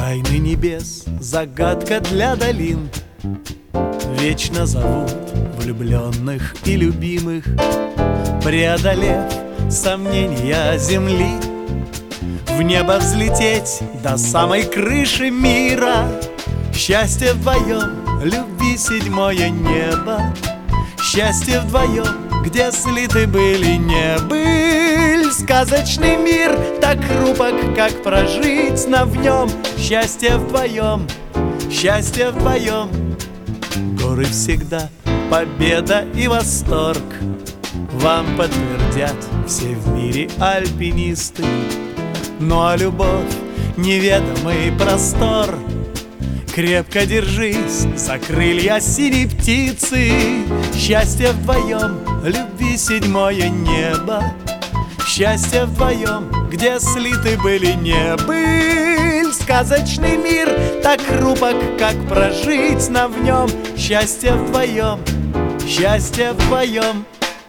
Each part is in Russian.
Тайны небес, загадка для долин, вечно зовут влюбленных и любимых. Преодолев сомнения земли, в небо взлететь до самой крыши мира. Счастье вдвоем, любви седьмое небо. Счастье вдвоем, где слиты были не быль. Сказочный мир так хрупок, как прожить, но в нем счастье вдвоем, счастье вдвоем. Горы всегда победа и восторг, вам подтвердят все в мире альпинисты. Ну а любовь — неведомый простор. Крепко держись за крылья синей птицы. Счастье вдвоем, любви седьмое небо. Счастье вдвоем, где слиты были не быль. Сказочный мир так хрупок, как прожить, но в нем счастье вдвоем, счастье вдвоем.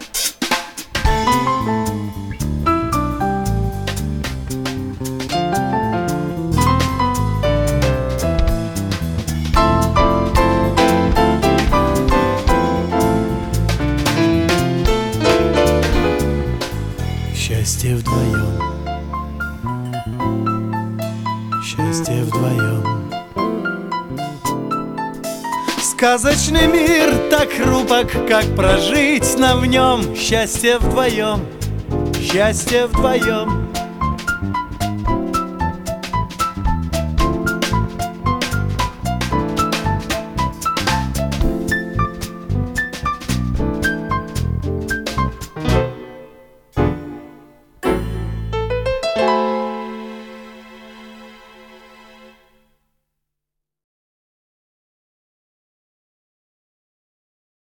Счастье вдвоем, счастье вдвоем. Сказочный мир так хрупок, как прожить, но в нем счастье вдвоем, счастье вдвоем.